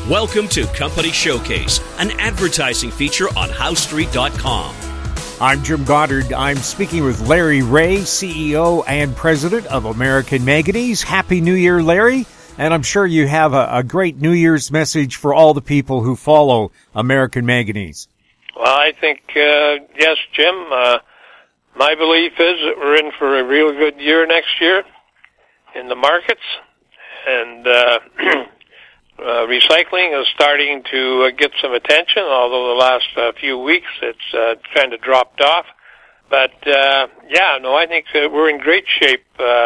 Welcome to Company Showcase, an advertising feature on HowStreet.com. I'm Jim Goddard. I'm speaking with Larry Ray, CEO and President of American Manganese. Happy New Year, Larry. And I'm sure you have a great New Year's message for all the people who follow American Manganese. Well, I think, yes, Jim, my belief is that we're in for a real good year next year in the markets. And recycling is starting to get some attention, although the last few weeks it's kind of dropped off. But, I think that we're in great shape.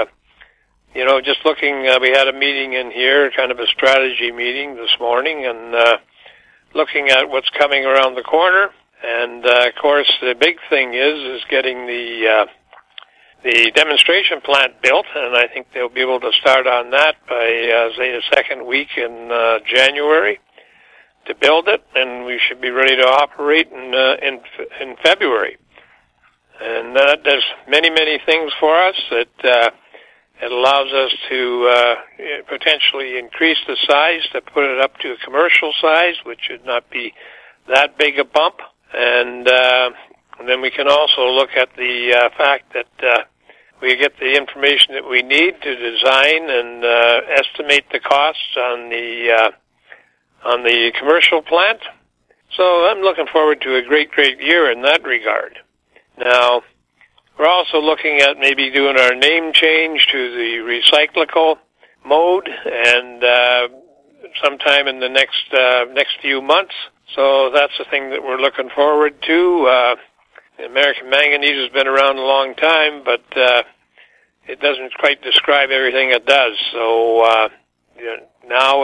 Just looking, we had a meeting in here, kind of a strategy meeting this morning, and looking at what's coming around the corner. And, of course, the big thing is getting the demonstration plant built, and I think they'll be able to start on that by, say, the second week in January to build it, and we should be ready to operate in February. And that does many, many things for us. It allows us to potentially increase the size to put it up to a commercial size, which should not be that big a bump. And then we can also look at the fact that we get the information that we need to design and estimate the costs on the commercial plant. So I'm looking forward to a great, great year in that regard. Now, we're also looking at maybe doing our name change to the Recyclical mode, and sometime in the next few months. So that's the thing that we're looking forward to. American Manganese has been around a long time, but it doesn't quite describe everything it does. So now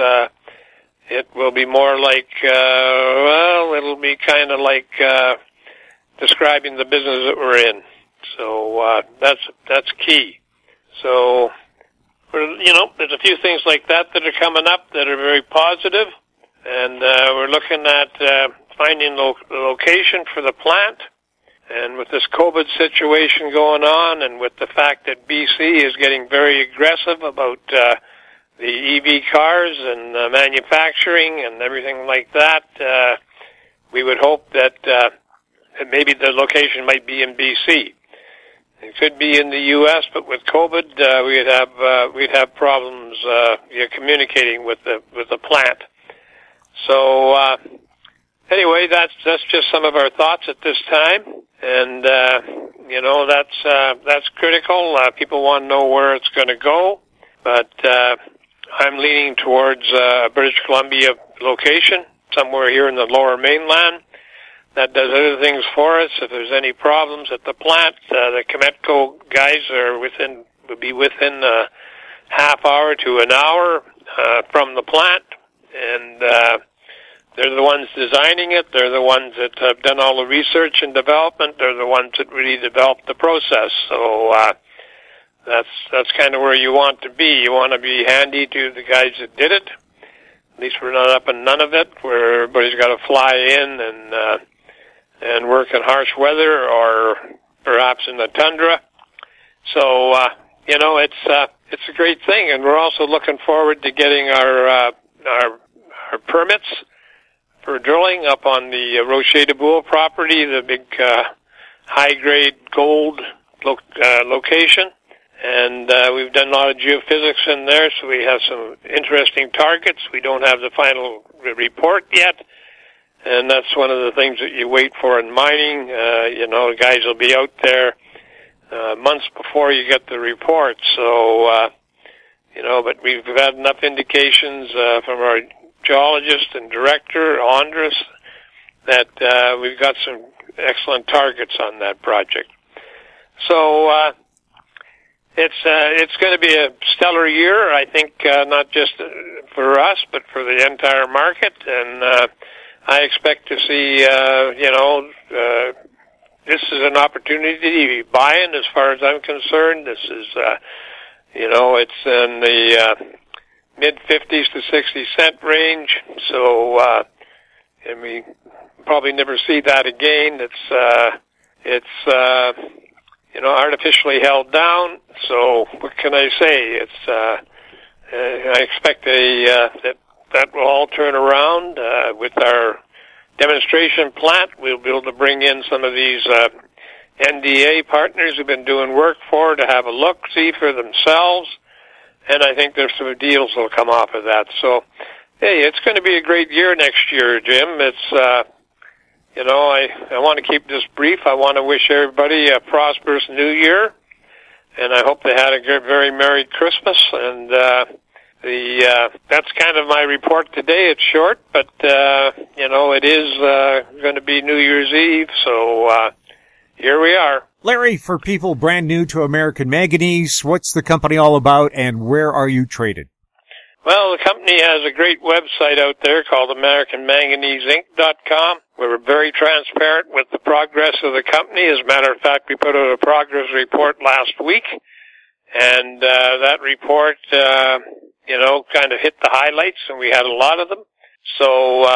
it will be more like, it'll be kind of like describing the business that we're in. So that's key. So there's a few things like that are coming up that are very positive, and we're looking at finding the location for the plant. And with this COVID situation going on, and with the fact that BC is getting very aggressive about the EV cars and manufacturing and everything like that, we would hope that maybe the location might be in BC. It could be in the U.S., but with COVID, we'd have problems communicating with the plant. So anyway, that's just some of our thoughts at this time, and that's critical. People want to know where it's going to go, but I'm leaning towards a British Columbia location, somewhere here in the Lower Mainland. That does other things for us. If there's any problems at the plant, the Cametco guys would be within a half hour to an hour from the plant, and they're the ones designing it. They're the ones that have done all the research and development. They're the ones that really developed the process. So that's kind of where you want to be. You want to be handy to the guys that did it. At least we're not up in none of it, where everybody's got to fly in and work in harsh weather or perhaps in the tundra. So, it's a great thing. And we're also looking forward to getting our permits for drilling up on the Rocher de Boule property, the big high-grade gold location. And we've done a lot of geophysics in there, so we have some interesting targets. We don't have the final report yet. And that's one of the things that you wait for in mining. The guys will be out there months before you get the report. So, but we've had enough indications from our geologist and director, Andres, that we've got some excellent targets on that project. So it's going to be a stellar year, I think, not just for us, but for the entire market. And I expect to see, this is an opportunity to be buying as far as I'm concerned. This is, it's in the mid-50s to 60-cent range. So, and we probably never see that again. It's artificially held down. So what can I say? I expect that that will all turn around. With our demonstration plant, we'll be able to bring in some of these NDA partners who've been doing work for to have a look-see for themselves, and I think there's some deals that will come off of that. So, hey, it's going to be a great year next year, Jim. It's, I want to keep this brief. I want to wish everybody a prosperous New Year, and I hope they had a very Merry Christmas, and that's kind of my report today. It's short, but, it is going to be New Year's Eve, so here we are. Larry, for people brand new to American Manganese, what's the company all about, and where are you traded? Well, the company has a great website out there called AmericanManganeseInc.com. We're very transparent with the progress of the company. As a matter of fact, we put out a progress report last week, and that report, kind of hit the highlights, and we had a lot of them. So,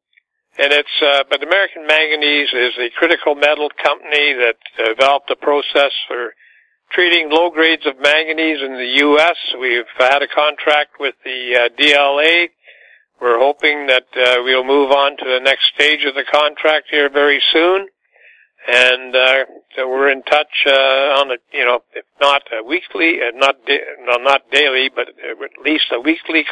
but American Manganese is a critical metal company that developed a process for treating low grades of manganese in the U.S. We've had a contract with the DLA. We're hoping that we'll move on to the next stage of the contract here very soon. And so we're in touch on a, if not a weekly, not daily, but at least a weekly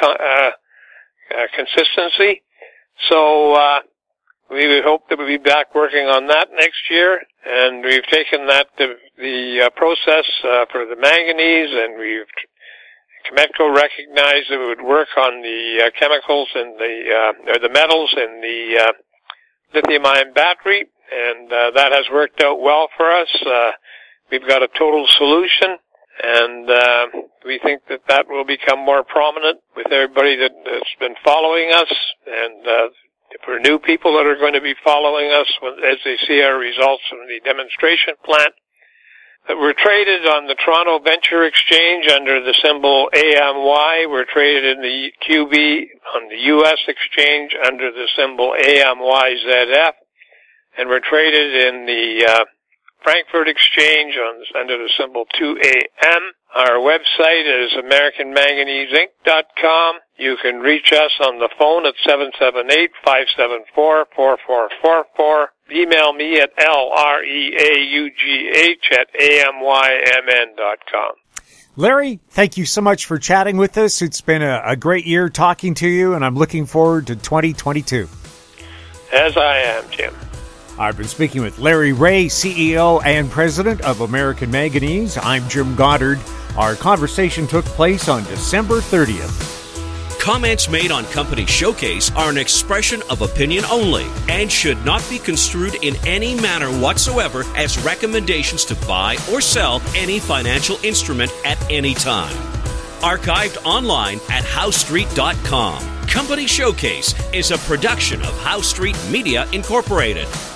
consistency. So we would hope that we'll be back working on that next year. And we've taken that the process for the manganese, and Cametco recognized that it would work on the chemicals and the metals in the lithium-ion battery, and that has worked out well for us. We've got a total solution, and we think that will become more prominent with everybody that's been following us, and for new people that are going to be following us as they see our results from the demonstration plant. We're traded on the Toronto Venture Exchange under the symbol AMY. We're traded in the QB on the U.S. Exchange under the symbol AMYZF. And we're traded in the Frankfurt Exchange under the symbol 2AM. Our website is AmericanManganeseInc.com. You can reach us on the phone at 778-574-4444. Email me at LREAUGH@AMYMN.com. Larry, thank you so much for chatting with us. It's been a great year talking to you, and I'm looking forward to 2022. As I am, Jim. I've been speaking with Larry Ray, CEO and President of American Manganese. I'm Jim Goddard. Our conversation took place on December 30th. Comments made on Company Showcase are an expression of opinion only and should not be construed in any manner whatsoever as recommendations to buy or sell any financial instrument at any time. Archived online at HowStreet.com. Company Showcase is a production of How Street Media Incorporated.